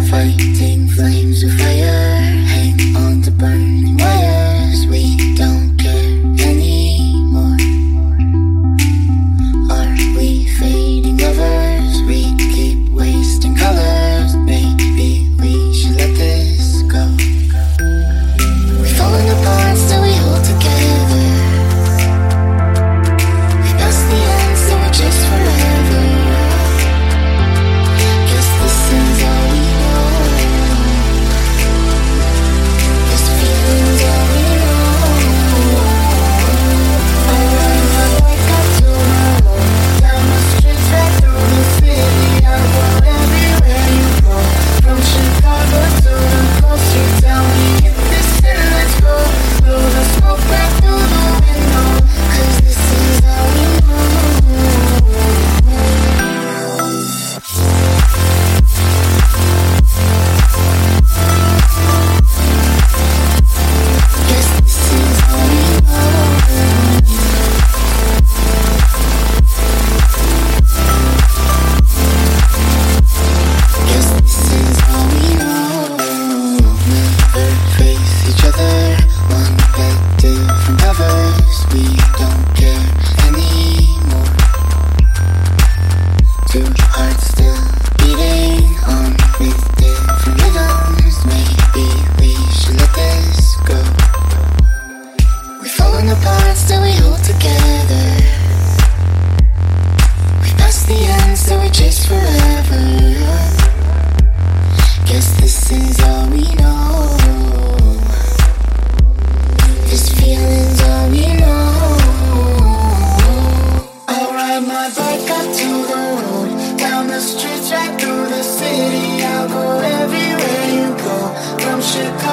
Fighting flames of fire, hang on to burning wires. We don't care anymore. Are we fading lovers? We keep wasting colors. Maybe we should let this go. We're falling apart, still we hold together. We pass the end, so we're just forever. Guess this is all we know. This feeling's all we know. I ride my bike up to my home, down the streets right through the city. I go everywhere you go, from Chicago to the coast. You tell me hit this and let's go. Blow the smoke right through the window, 'cause this is all we know. Yes, this is all we know. Yes, this is all we know. Never face each other, one bed, different covers. We don't care anymore. Two hearts still beating on with different rhythms. Maybe we should let this go. We're falling apart, still we hold together. We pass the end, so we chase forever. Guess this is all we know. This feeling's all we know. I'll ride my bike up to the road, down the streets right through the city. I'll go everywhere you go, from Chicago